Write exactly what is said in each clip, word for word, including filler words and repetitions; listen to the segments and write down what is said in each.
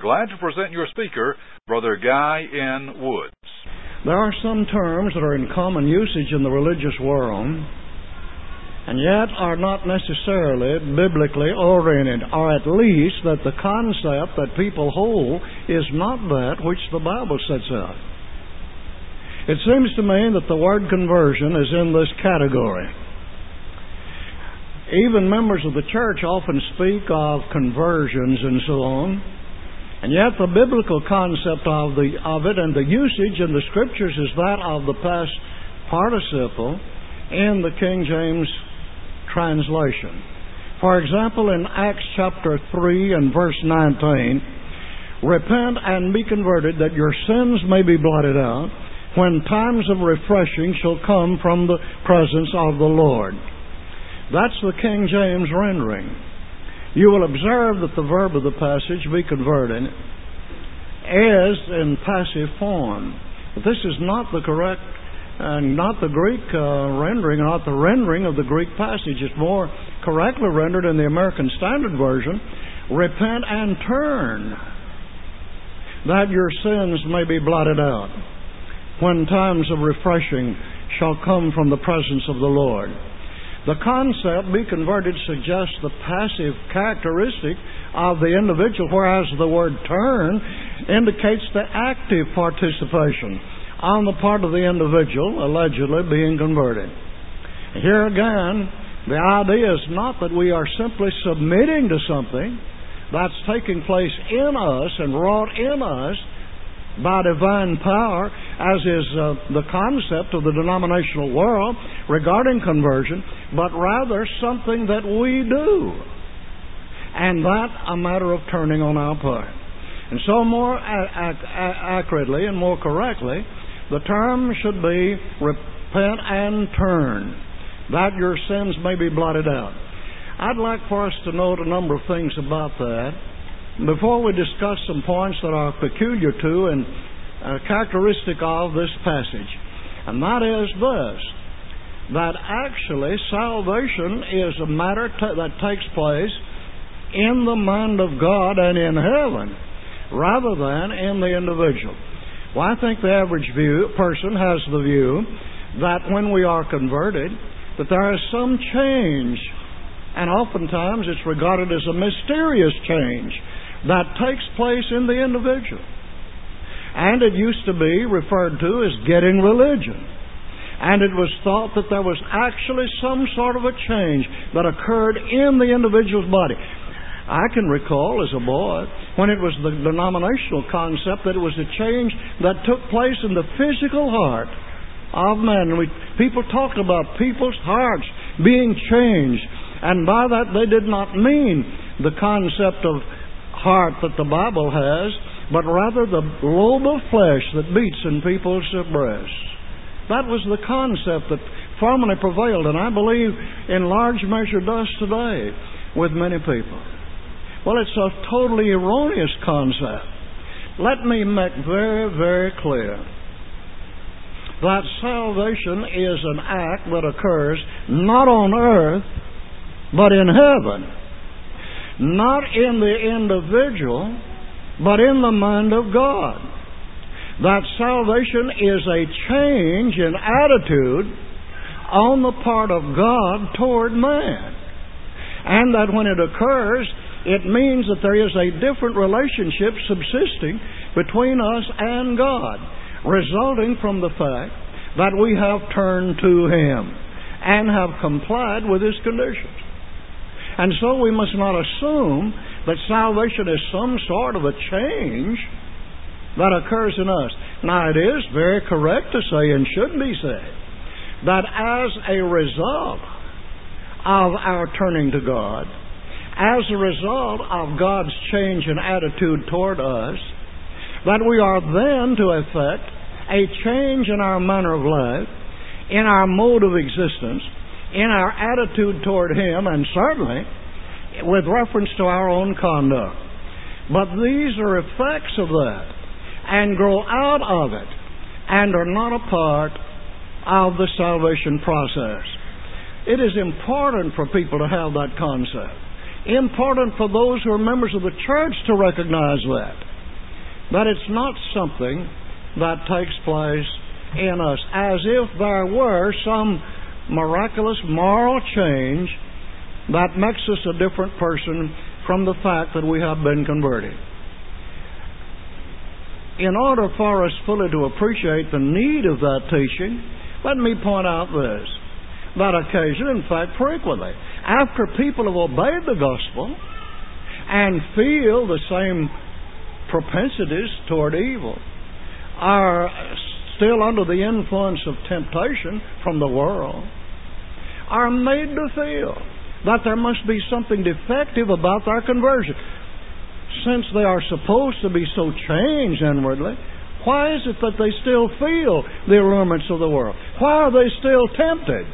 glad to present your speaker, Brother Guy N. Woods. There are some terms that are in common usage in the religious world, and yet are not necessarily biblically oriented, or at least that the concept that people hold is not that which the Bible sets out. It seems to me that the word conversion is in this category. Even members of the church often speak of conversions and so on, and yet the biblical concept of the of it and the usage in the Scriptures is that of the past participle in the King James translation. For example, in Acts chapter three and verse nineteen, repent and be converted that your sins may be blotted out when times of refreshing shall come from the presence of the Lord. That's the King James rendering. You will observe that the verb of the passage, be converted, is in passive form. But this is not the correct, uh, not the Greek uh, rendering, not the rendering of the Greek passage. It's more correctly rendered in the American Standard Version, repent and turn, that your sins may be blotted out, when times of refreshing shall come from the presence of the Lord. The concept, be converted, suggests the passive characteristic of the individual, whereas the word turn indicates the active participation on the part of the individual allegedly being converted. Here again, the idea is not that we are simply submitting to something that's taking place in us and wrought in us by divine power, as is uh, the concept of the denominational world regarding conversion, but rather something that we do, and that a matter of turning on our part. And so more ac- ac- accurately and more correctly, the term should be repent and turn, that your sins may be blotted out. I'd like for us to note a number of things about that before we discuss some points that are peculiar to and uh, characteristic of this passage. And that is this, that actually salvation is a matter t- that takes place in the mind of God and in heaven, rather than in the individual. Well, I think the average view, person has the view that when we are converted, that there is some change, and oftentimes it's regarded as a mysterious change that takes place in the individual. And it used to be referred to as getting religion. And it was thought that there was actually some sort of a change that occurred in the individual's body. I can recall as a boy when it was the denominational concept that it was a change that took place in the physical heart of man. And we, people talked about people's hearts being changed. And by that they did not mean the concept of heart that the Bible has, but rather the lobe of flesh that beats in people's breasts. That was the concept that formerly prevailed, and I believe in large measure does today with many people. Well, it's a totally erroneous concept. Let me make very, very clear that salvation is an act that occurs not on earth, but in heaven. Not in the individual, but in the mind of God. That salvation is a change in attitude on the part of God toward man. And that when it occurs, it means that there is a different relationship subsisting between us and God, resulting from the fact that we have turned to Him and have complied with His conditions. And so we must not assume that salvation is some sort of a change that occurs in us. Now, it is very correct to say, and should be said, that as a result of our turning to God, as a result of God's change in attitude toward us, that we are then to effect a change in our manner of life, in our mode of existence, in our attitude toward Him, and certainly with reference to our own conduct. But these are effects of that and grow out of it and are not a part of the salvation process. It is important for people to have that concept. Important for those who are members of the church to recognize that. That it's not something that takes place in us, as if there were some miraculous moral change that makes us a different person from the fact that we have been converted. In order for us fully to appreciate the need of that teaching, let me point out this, that occasion, in fact frequently, after people have obeyed the gospel and feel the same propensities toward evil, are still under the influence of temptation from the world, are made to feel that there must be something defective about their conversion. Since they are supposed to be so changed inwardly, why is it that they still feel the allurements of the world? Why are they still tempted?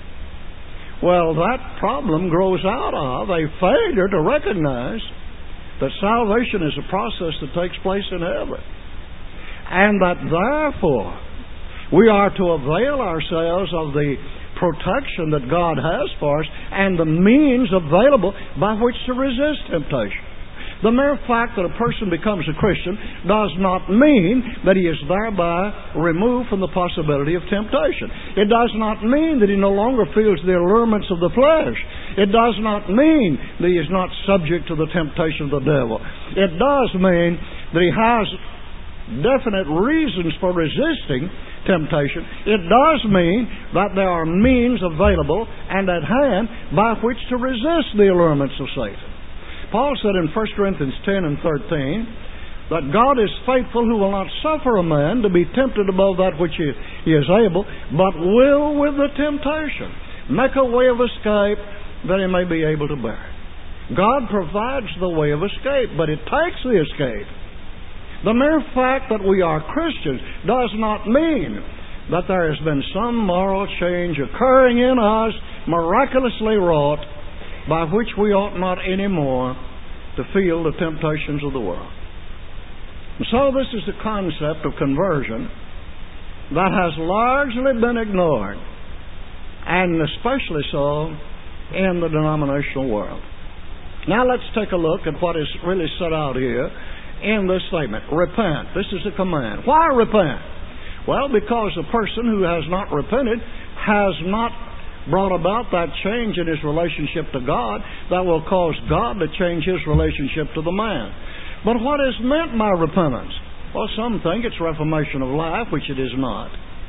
Well, that problem grows out of a failure to recognize that salvation is a process that takes place in heaven, and that therefore we are to avail ourselves of the protection that God has for us and the means available by which to resist temptation. The mere fact that a person becomes a Christian does not mean that he is thereby removed from the possibility of temptation. It does not mean that he no longer feels the allurements of the flesh. It does not mean that he is not subject to the temptation of the devil. It does mean that he has definite reasons for resisting temptation. It does mean that there are means available and at hand by which to resist the allurements of Satan. Paul said in First Corinthians ten and thirteen that God is faithful, who will not suffer a man to be tempted above that which he, he is able, but will with the temptation make a way of escape that he may be able to bear it. God provides the way of escape, but it takes the escape. The mere fact that we are Christians does not mean that there has been some moral change occurring in us, miraculously wrought, by which we ought not anymore to feel the temptations of the world. And so this is the concept of conversion that has largely been ignored, and especially so in the denominational world. Now let's take a look at what is really set out here in this statement. Repent. This is a command. Why repent? Well, because a person who has not repented has not brought about that change in his relationship to God that will cause God to change his relationship to the man. But what is meant by repentance? Well, some think it's reformation of life, which it is not.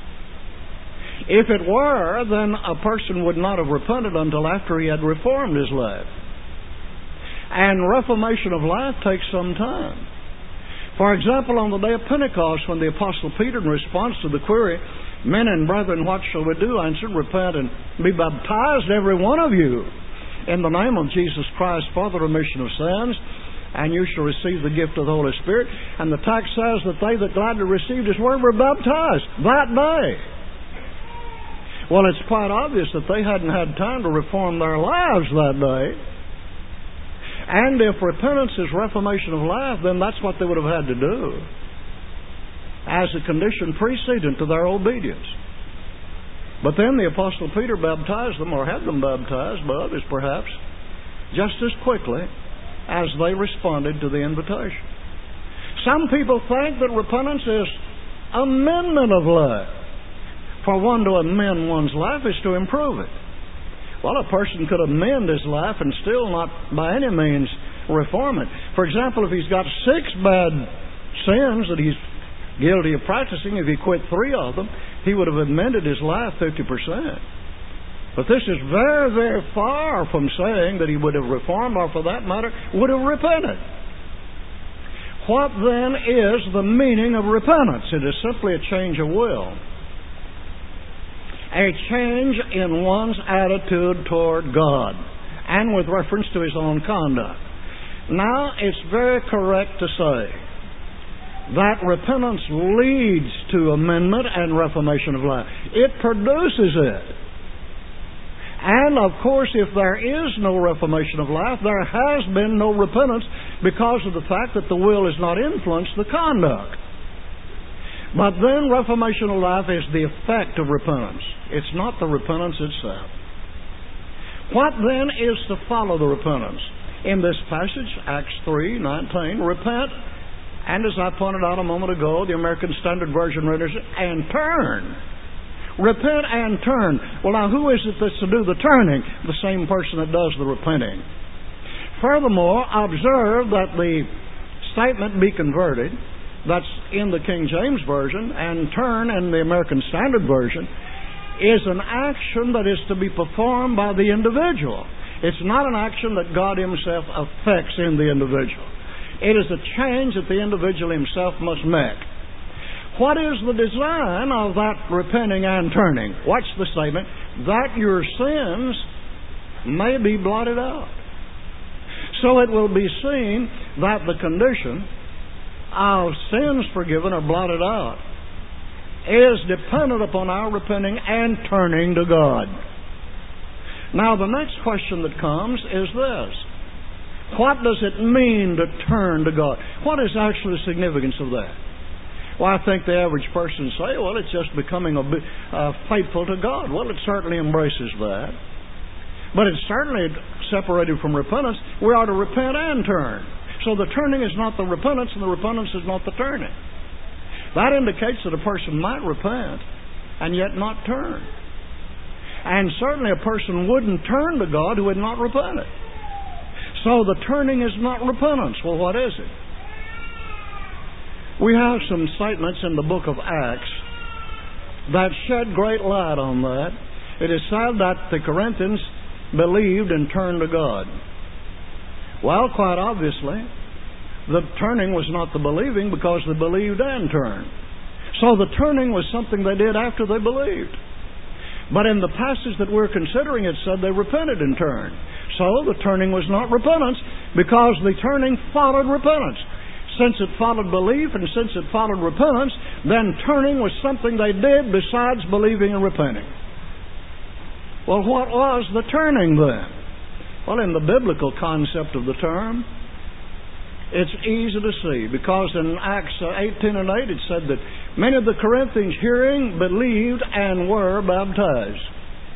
If it were, then a person would not have repented until after he had reformed his life. And reformation of life takes some time. For example, on the day of Pentecost, when the Apostle Peter, in response to the query, "Men and brethren, what shall we do?" answered, "Repent and be baptized, every one of you, in the name of Jesus Christ for the remission of sins, and you shall receive the gift of the Holy Spirit." And the text says that they that gladly received His word were baptized that day. Well, it's quite obvious that they hadn't had time to reform their lives that day. And if repentance is reformation of life, then that's what they would have had to do as a condition precedent to their obedience. But then the Apostle Peter baptized them, or had them baptized by others perhaps, just as quickly as they responded to the invitation. Some people think that repentance is amendment of life. For one to amend one's life is to improve it. Well, a person could amend his life and still not by any means reform it. For example, if he's got six bad sins that he's guilty of practicing, if he quit three of them, he would have amended his life fifty percent. But this is very, very far from saying that he would have reformed, or for that matter, would have repented. What then is the meaning of repentance? It is simply a change of will. A change in one's attitude toward God, and with reference to his own conduct. Now, it's very correct to say that repentance leads to amendment and reformation of life. It produces it. And, of course, if there is no reformation of life, there has been no repentance because of the fact that the will has not influenced the conduct. But then reformation of life is the effect of repentance. It's not the repentance itself. What then is to follow the repentance? In this passage, Acts three nineteen, repent And as I pointed out a moment ago, the American Standard Version renders it, and turn. Repent and turn. Well, now, who is it that's to do the turning? The same person that does the repenting. Furthermore, observe that the statement "be converted," that's in the King James Version, and "turn" in the American Standard Version, is an action that is to be performed by the individual. It's not an action that God Himself affects in the individual. It is a change that the individual himself must make. What is the design of that repenting and turning? Watch the statement, that your sins may be blotted out. So it will be seen that the condition of sins forgiven or blotted out is dependent upon our repenting and turning to God. Now the next question that comes is this. What does it mean to turn to God? What is actually the significance of that? Well, I think the average person say, well, it's just becoming a bit, uh, faithful to God. Well, it certainly embraces that. But it's certainly separated from repentance. We are to repent and turn. So the turning is not the repentance, and the repentance is not the turning. That indicates that a person might repent and yet not turn. And certainly a person wouldn't turn to God who had not repented. So the turning is not repentance. Well, what is it? We have some statements in the book of Acts that shed great light on that. It is said that the Corinthians believed and turned to God. Well, quite obviously, the turning was not the believing, because they believed and turned. So the turning was something they did after they believed. But in the passage that we're considering, it said they repented and turned. So the turning was not repentance, because the turning followed repentance. Since it followed belief and since it followed repentance, then turning was something they did besides believing and repenting. Well, what was the turning then? Well, in the biblical concept of the term, it's easy to see, because in Acts eighteen and eight it said that many of the Corinthians, hearing, believed and were baptized.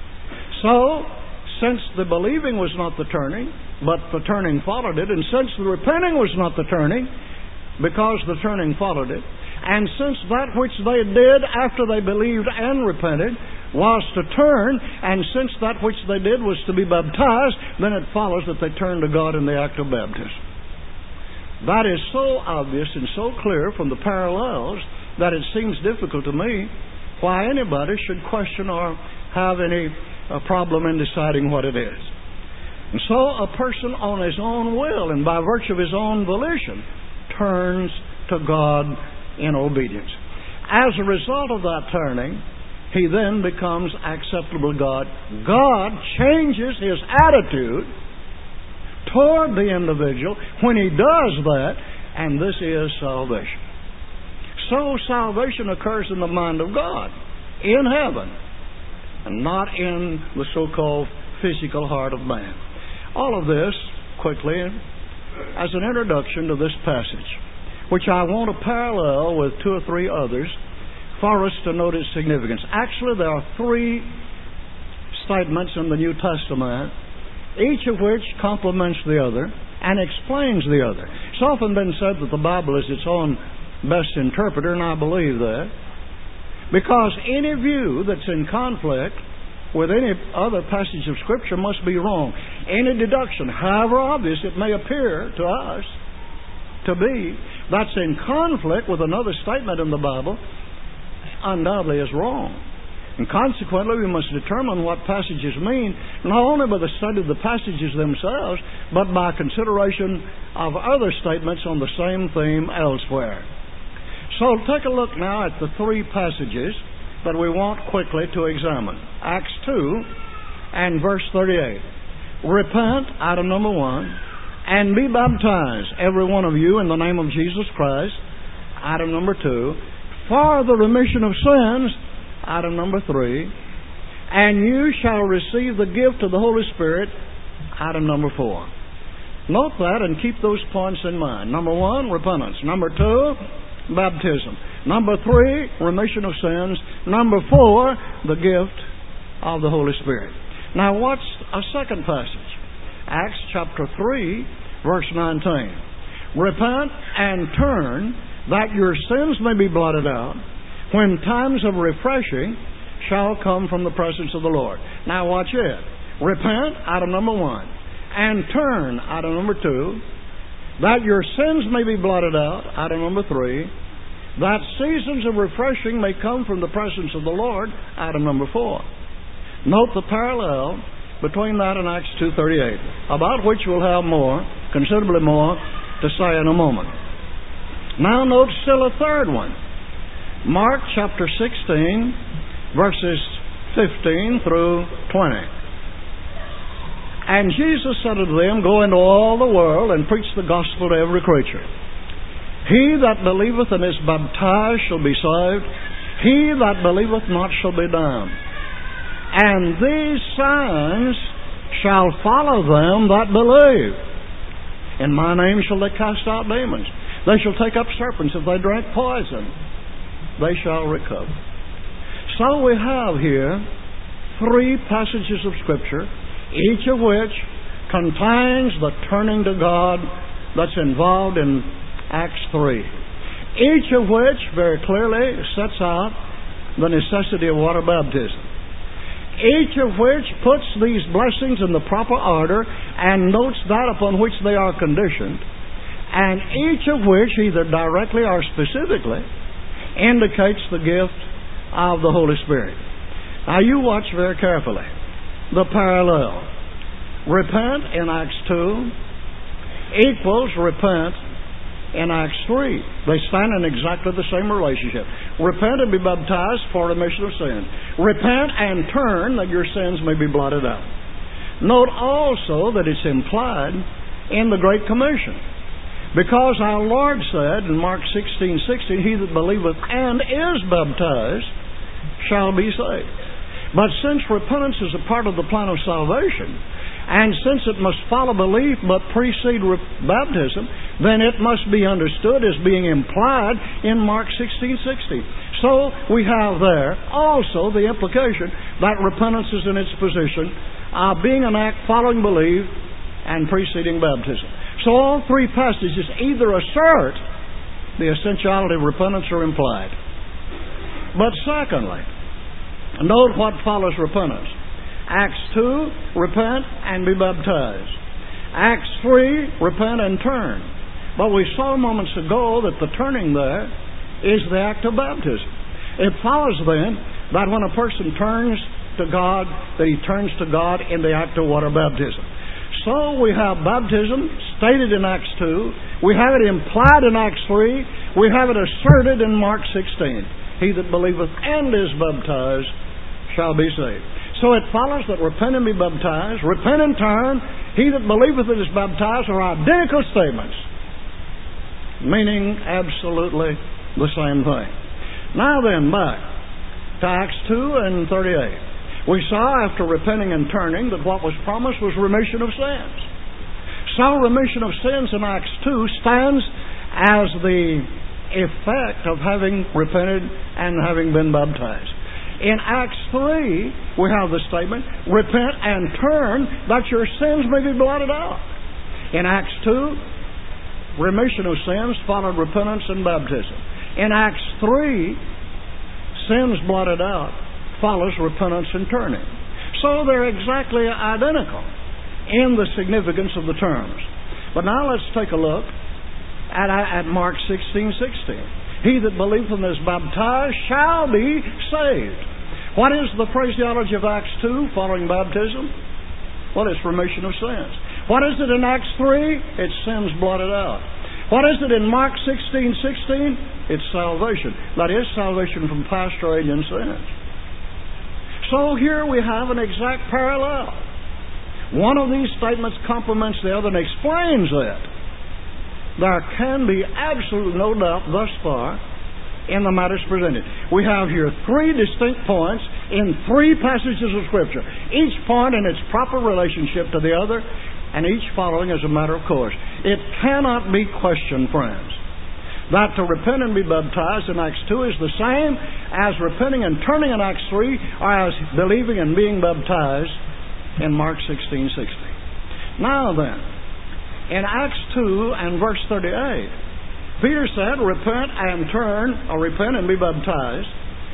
So, since the believing was not the turning, but the turning followed it, and since the repenting was not the turning, because the turning followed it, and since that which they did after they believed and repented was to turn, and since that which they did was to be baptized, then it follows that they turned to God in the act of baptism. That is so obvious and so clear from the parallels that it seems difficult to me why anybody should question or have any uh, problem in deciding what it is. And so a person on his own will and by virtue of his own volition turns to God in obedience. As a result of that turning, he then becomes acceptable to God. God changes his attitude toward the individual when he does that, and this is salvation. So salvation occurs in the mind of God, in heaven, and not in the so-called physical heart of man. All of this, quickly, as an introduction to this passage, which I want to parallel with two or three others for us to note its significance. Actually, there are three statements in the New Testament, each of which complements the other and explains the other. It's often been said that the Bible is its own best interpreter, and I believe that, because any view that's in conflict with any other passage of Scripture must be wrong. Any deduction, however obvious it may appear to us to be, that's in conflict with another statement in the Bible, undoubtedly is wrong. And consequently, we must determine what passages mean, not only by the study of the passages themselves, but by consideration of other statements on the same theme elsewhere. So take a look now at the three passages that we want quickly to examine. Acts two and verse thirty-eight. Repent, item number one, and be baptized, every one of you, in the name of Jesus Christ, item number two, for the remission of sins, item number three, and you shall receive the gift of the Holy Spirit, item number four. Note that and keep those points in mind. Number one, repentance. Number two, baptism. Number three, remission of sins. Number four, the gift of the Holy Spirit. Now watch a second passage. Acts chapter three, verse nineteen. Repent and turn, that your sins may be blotted out, when times of refreshing shall come from the presence of the Lord. Now watch it. Repent, item number one, and turn, item number two, that your sins may be blotted out, item number three, that seasons of refreshing may come from the presence of the Lord, item number four. Note the parallel between that and Acts two thirty-eight, about which we'll have more, considerably more, to say in a moment. Now note still a third one. Mark chapter sixteen, verses fifteen through twenty. And Jesus said unto them, Go into all the world and preach the gospel to every creature. He that believeth and is baptized shall be saved. He that believeth not shall be damned. And these signs shall follow them that believe. In my name shall they cast out demons. They shall take up serpents. If they drink poison, they shall recover. So we have here three passages of Scripture, each of which contains the turning to God that's involved in Acts three. Each of which very clearly sets out the necessity of water baptism. Each of which puts these blessings in the proper order and notes that upon which they are conditioned, and each of which, either directly or specifically, indicates the gift of the Holy Spirit. Now you watch very carefully the parallel. Repent in Acts two equals repent in Acts three. They stand in exactly the same relationship. Repent and be baptized for remission of sins. Repent and turn, that your sins may be blotted out. Note also that it's implied in the Great Commission, because our Lord said in Mark sixteen sixteen, He that believeth and is baptized shall be saved. But since repentance is a part of the plan of salvation, and since it must follow belief but precede baptism, then it must be understood as being implied in Mark sixteen sixteen. So we have there also the implication that repentance is in its position of being an act following belief and preceding baptism. So all three passages either assert the essentiality of repentance or implied. But secondly, note what follows repentance. Acts two, repent and be baptized. Acts three, repent and turn. But we saw moments ago that the turning there is the act of baptism. It follows then that when a person turns to God, that he turns to God in the act of water baptism. So we have baptism stated in Acts two. We have it implied in Acts three. We have it asserted in Mark sixteen. He that believeth and is baptized shall be saved. So it follows that repent and be baptized, repent and turn, he that believeth and is baptized are identical statements, meaning absolutely the same thing. Now then, back to Acts two and thirty-eight. We saw after repenting and turning that what was promised was remission of sins. So remission of sins in Acts two stands as the effect of having repented and having been baptized. In Acts three, we have the statement, repent and turn, that your sins may be blotted out. In Acts two, remission of sins followed repentance and baptism. In Acts three, sins blotted out follows repentance and turning. So they're exactly identical in the significance of the terms. But now let's take a look at, at Mark sixteen sixteen. He that believeth and is baptized shall be saved. What is the phraseology of Acts two following baptism? Well, it's remission of sins. What is it in Acts three? It's sins blotted out. What is it in Mark sixteen sixteen? It's salvation. That is salvation from past or alien sins. So here we have an exact parallel. One of these statements complements the other and explains it. There can be absolutely no doubt thus far in the matters presented. We have here three distinct points in three passages of Scripture, each point in its proper relationship to the other, and each following as a matter of course. It cannot be questioned, friends, that to repent and be baptized in Acts two is the same as repenting and turning in Acts three, or as believing and being baptized in Mark sixteen sixteen. Now then, in Acts two and verse thirty-eight. Peter said, repent and turn, or repent and be baptized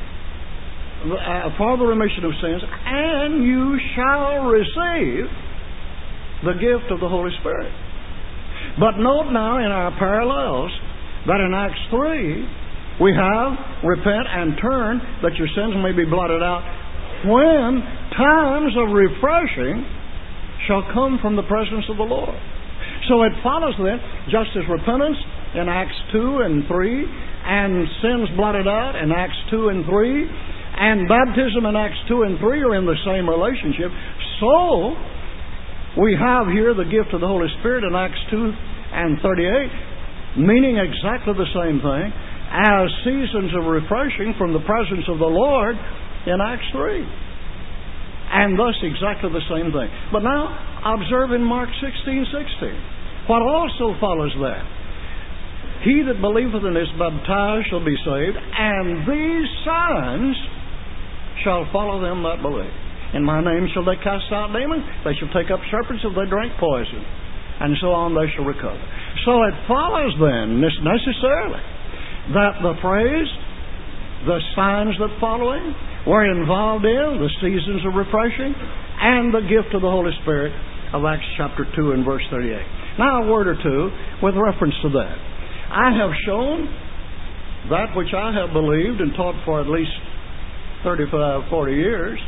uh, for the remission of sins, and you shall receive the gift of the Holy Spirit. But note now in our parallels that in Acts three, we have repent and turn that your sins may be blotted out when times of refreshing shall come from the presence of the Lord. So it follows then, just as repentance in Acts two and three, and sins blotted out in Acts two and three, and baptism in Acts two and three are in the same relationship, so we have here the gift of the Holy Spirit in Acts two and thirty-eight, meaning exactly the same thing as seasons of refreshing from the presence of the Lord in Acts three. And thus exactly the same thing. But now, observe in Mark sixteen sixteen, what also follows that. He that believeth and is baptized shall be saved, and these signs shall follow them that believe. In my name shall they cast out demons, they shall take up serpents if they drink poison, and so on they shall recover. So it follows then, necessarily, that the phrase, the signs that following, were involved in the seasons of refreshing and the gift of the Holy Spirit of Acts chapter two and verse thirty-eight. Now a word or two with reference to that. I have shown that which I have believed and taught for at least thirty-five, forty years,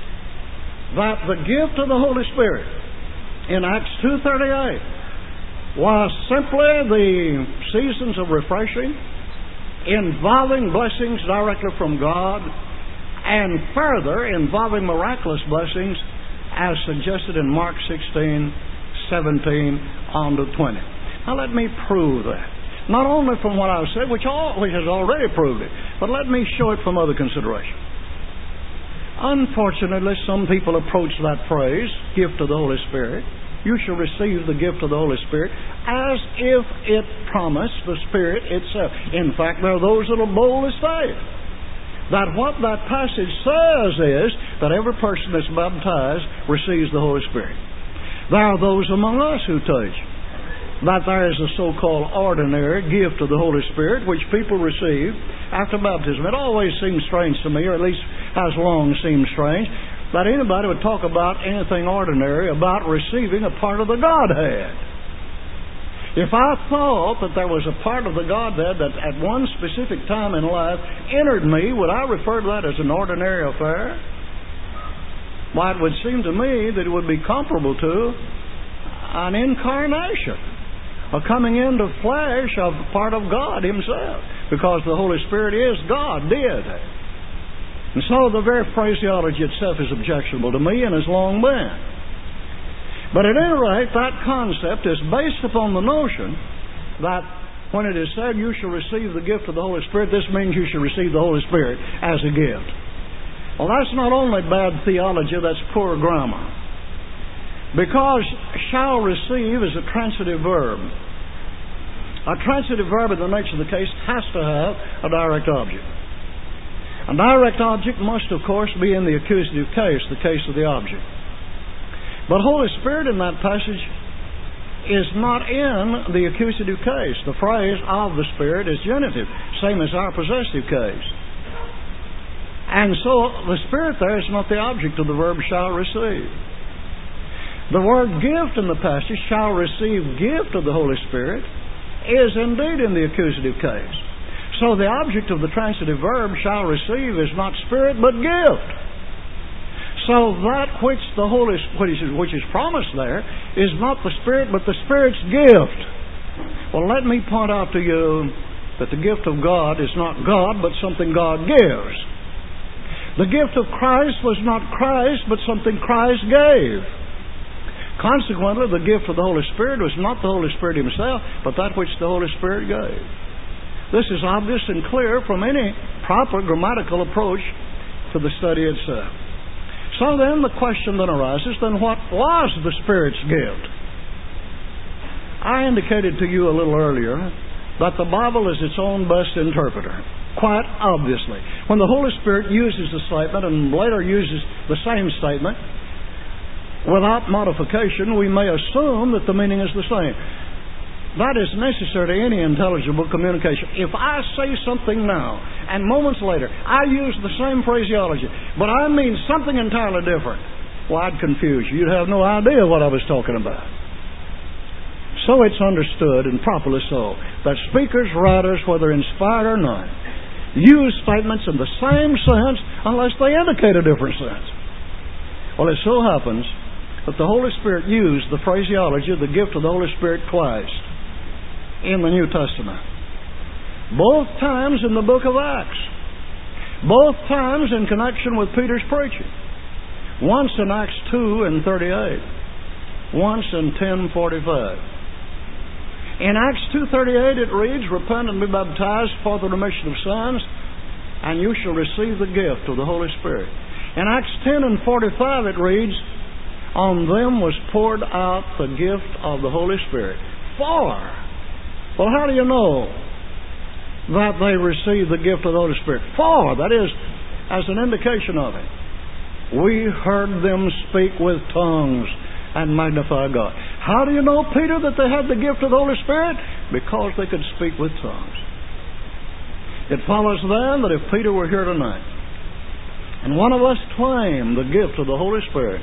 that the gift of the Holy Spirit in Acts two thirty-eight was simply the seasons of refreshing involving blessings directly from God, and further involving miraculous blessings as suggested in Mark sixteen, seventeen on to twenty. Now let me prove that. Not only from what I've said, which, all, which has already proved it, but let me show it from other considerations. Unfortunately, some people approach that phrase, gift of the Holy Spirit, you shall receive the gift of the Holy Spirit, as if it promised the Spirit itself. In fact, there are those that will boldly say that what that passage says is that every person that's baptized receives the Holy Spirit. There are those among us who teach that there is a so-called ordinary gift of the Holy Spirit which people receive after baptism. It always seems strange to me, or at least has long seemed strange, that anybody would talk about anything ordinary about receiving a part of the Godhead. If I thought that there was a part of the Godhead that at one specific time in life entered me, would I refer to that as an ordinary affair? Why, it would seem to me that it would be comparable to an incarnation, a coming into flesh of part of God Himself, because the Holy Spirit is God, did. And so the very phraseology itself is objectionable to me and has long been. But at any rate, that concept is based upon the notion that when it is said you shall receive the gift of the Holy Spirit, this means you shall receive the Holy Spirit as a gift. Well, that's not only bad theology, that's poor grammar. Because shall receive is a transitive verb. A transitive verb in the nature of the case has to have a direct object. A direct object must, of course, be in the accusative case, the case of the object. But Holy Spirit in that passage is not in the accusative case. The phrase of the Spirit is genitive, same as our possessive case. And so the Spirit there is not the object of the verb shall receive. The word gift in the passage, shall receive gift of the Holy Spirit, is indeed in the accusative case. So the object of the transitive verb, shall receive, is not Spirit but gift. So that which the Holy which is, which is promised there is not the Spirit but the Spirit's gift. Well, let me point out to you that the gift of God is not God but something God gives. The gift of Christ was not Christ but something Christ gave. Consequently, the gift of the Holy Spirit was not the Holy Spirit Himself, but that which the Holy Spirit gave. This is obvious and clear from any proper grammatical approach to the study itself. So then the question then arises, then what was the Spirit's gift? I indicated to you a little earlier that the Bible is its own best interpreter. Quite obviously. When the Holy Spirit uses a statement and later uses the same statement, without modification, we may assume that the meaning is the same. That is necessary to any intelligible communication. If I say something now, and moments later, I use the same phraseology, but I mean something entirely different, well, I'd confuse you. You'd have no idea what I was talking about. So it's understood, and properly so, that speakers, writers, whether inspired or not, use statements in the same sense unless they indicate a different sense. Well, it so happens that the Holy Spirit used the phraseology of the gift of the Holy Spirit twice in the New Testament. Both times in the book of Acts. Both times in connection with Peter's preaching. Once in Acts two and thirty-eight. Once in ten forty-five. In Acts two thirty-eight it reads, "Repent and be baptized for the remission of sins, and you shall receive the gift of the Holy Spirit." In Acts ten and forty-five it reads, "On them was poured out the gift of the Holy Spirit." For, well, how do you know that they received the gift of the Holy Spirit? For, that is, as an indication of it. We heard them speak with tongues and magnify God. How do you know, Peter, that they had the gift of the Holy Spirit? Because they could speak with tongues. It follows then that if Peter were here tonight, and one of us claimed the gift of the Holy Spirit,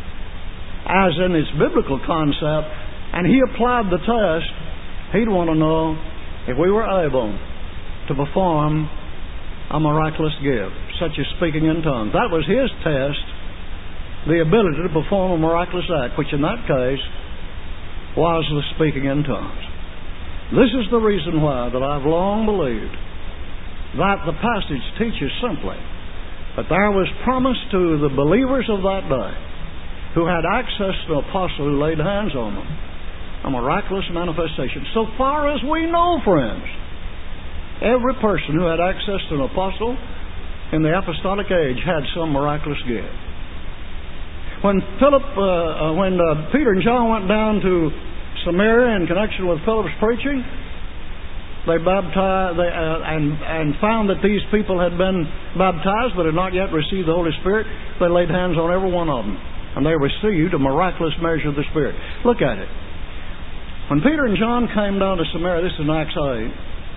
as in its biblical concept, and he applied the test, he'd want to know if we were able to perform a miraculous gift, such as speaking in tongues. That was his test, the ability to perform a miraculous act, which in that case was the speaking in tongues. This is the reason why that I've long believed that the passage teaches simply that there was promise to the believers of that day who had access to an apostle who laid hands on them, a miraculous manifestation. So far as we know, friends, every person who had access to an apostle in the apostolic age had some miraculous gift. When Philip, uh, uh, when uh, Peter and John went down to Samaria in connection with Philip's preaching, they baptized they, uh, and and found that these people had been baptized but had not yet received the Holy Spirit. They laid hands on every one of them, and they received a miraculous measure of the Spirit. Look at it. When Peter and John came down to Samaria, this is in Acts eight,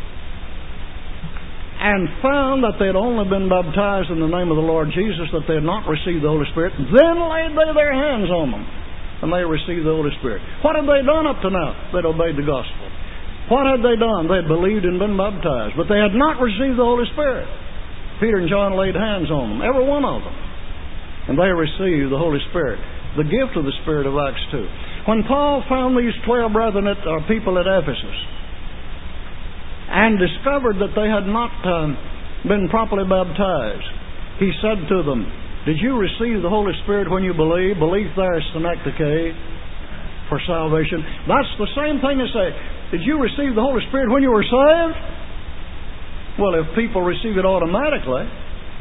and found that they had only been baptized in the name of the Lord Jesus, that they had not received the Holy Spirit, then laid they their hands on them, and they received the Holy Spirit. What had they done up to now? They'd obeyed the gospel. What had they done? They had believed and been baptized, but they had not received the Holy Spirit. Peter and John laid hands on them, every one of them, and they received the Holy Spirit, the gift of the Spirit of Acts two. When Paul found these twelve brethren, at, or people at Ephesus, and discovered that they had not uh, been properly baptized, he said to them, "Did you receive the Holy Spirit when you believed? Belief there is synecdoche for salvation." That's the same thing as say, "Did you receive the Holy Spirit when you were saved?" Well, if people receive it automatically,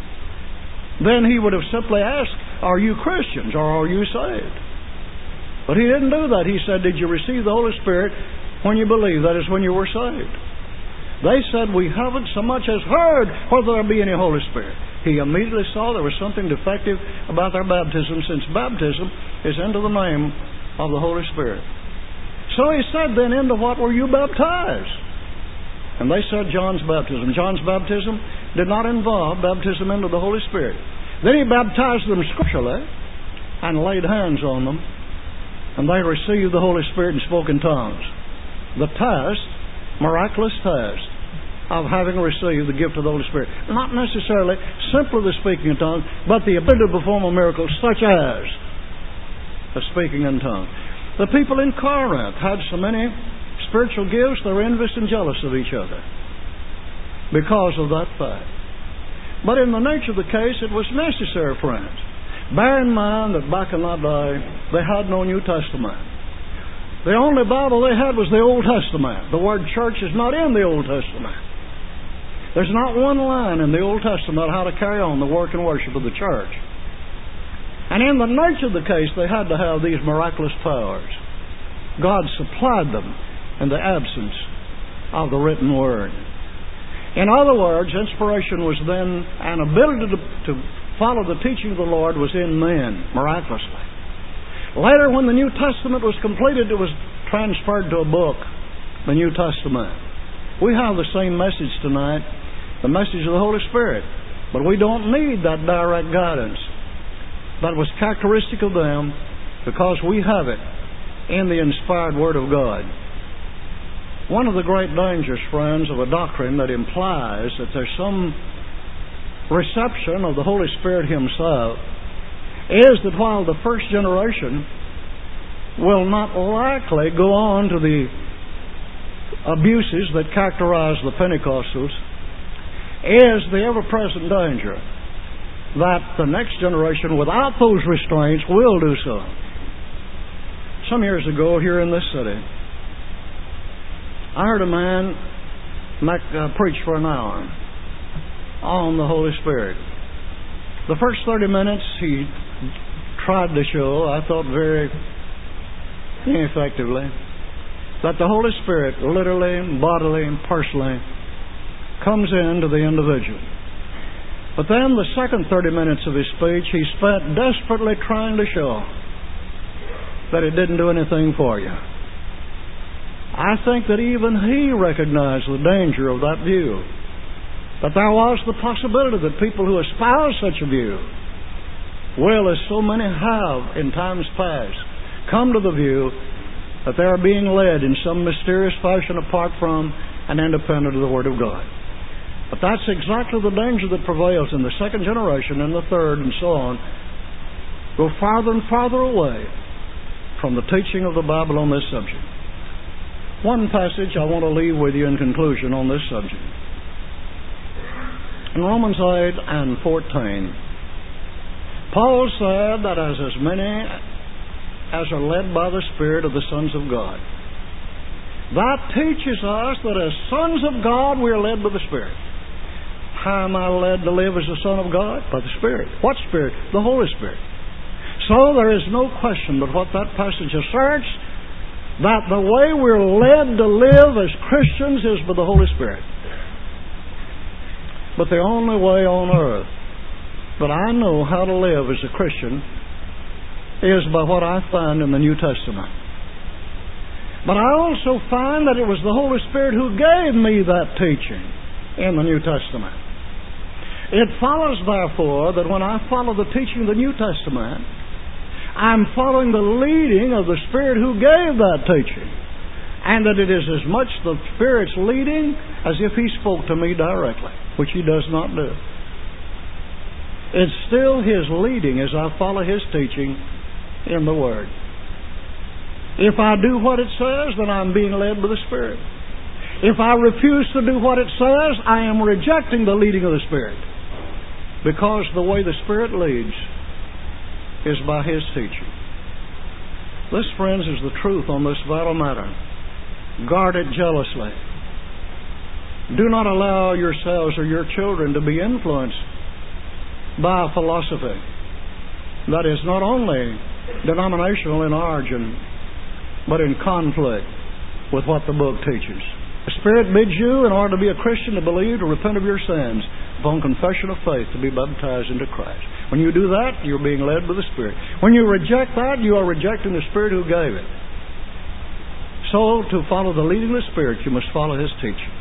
then he would have simply asked, "Are you Christians or are you saved?" But he didn't do that. He said, "Did you receive the Holy Spirit when you believed?" That is, when you were saved. They said, "We haven't so much as heard whether there be any Holy Spirit." He immediately saw there was something defective about their baptism, since baptism is into the name of the Holy Spirit. So he said, "Then into what were you baptized?" And they said, "John's baptism." John's baptism did not involve baptism into the Holy Spirit. Then he baptized them scripturally and laid hands on them, and they received the Holy Spirit and spoke in tongues. The test, miraculous test, of having received the gift of the Holy Spirit. Not necessarily simply the speaking in tongues, but the ability to perform a miracle such as the speaking in tongues. The people in Corinth had so many spiritual gifts, they were envious and jealous of each other because of that fact. But in the nature of the case, it was necessary, friends. Bear in mind that back in that day, they had no New Testament. The only Bible they had was the Old Testament. The word church is not in the Old Testament. There's not one line in the Old Testament how to carry on the work and worship of the church. And in the nature of the case, they had to have these miraculous powers. God supplied them in the absence of the written word. In other words, inspiration was then an ability to, to follow the teaching of the Lord was in men, miraculously. Later, when the New Testament was completed, it was transferred to a book, the New Testament. We have the same message tonight, the message of the Holy Spirit. But we don't need that direct guidance. That was characteristic of them because we have it in the inspired Word of God. One of the great dangers, friends, of a doctrine that implies that there's some reception of the Holy Spirit Himself is that while the first generation will not likely go on to the abuses that characterize the Pentecostals, is the ever-present danger that the next generation, without those restraints, will do so. Some years ago, here in this city, I heard a man make, uh, preach for an hour on the Holy Spirit. The first thirty minutes he tried to show, I thought very ineffectively, that the Holy Spirit literally, bodily, and personally comes into the individual. But then the second thirty minutes of his speech, he spent desperately trying to show that it didn't do anything for you. I think that even he recognized the danger of that view, that there was the possibility that people who espouse such a view will, as so many have in times past, come to the view that they are being led in some mysterious fashion apart from and independent of the Word of God. But that's exactly the danger that prevails in the second generation and the third and so on. Go farther and farther away from the teaching of the Bible on this subject. One passage I want to leave with you in conclusion on this subject. In Romans eight and fourteen, Paul said that as, as many as are led by the Spirit of the sons of God. That teaches us that as sons of God we are led by the Spirit. How am I led to live as a son of God? By the Spirit. What Spirit? The Holy Spirit. So there is no question but what that passage asserts, that the way we're led to live as Christians is by the Holy Spirit. But the only way on earth that I know how to live as a Christian is by what I find in the New Testament. But I also find that it was the Holy Spirit who gave me that teaching in the New Testament. It follows, therefore, that when I follow the teaching of the New Testament, I'm following the leading of the Spirit who gave that teaching, and that it is as much the Spirit's leading as if He spoke to me directly, which He does not do. It's still His leading as I follow His teaching in the Word. If I do what it says, then I'm being led by the Spirit. If I refuse to do what it says, I am rejecting the leading of the Spirit. Because the way the Spirit leads is by His teaching. This, friends, is the truth on this vital matter. Guard it jealously. Do not allow yourselves or your children to be influenced by a philosophy that is not only denominational in origin, but in conflict with what the book teaches. The Spirit bids you, in order to be a Christian, to believe, to repent of your sins, upon confession of faith, to be baptized into Christ. When you do that, you're being led by the Spirit. When you reject that, you are rejecting the Spirit who gave it. So, to follow the leading of the Spirit, you must follow His teaching.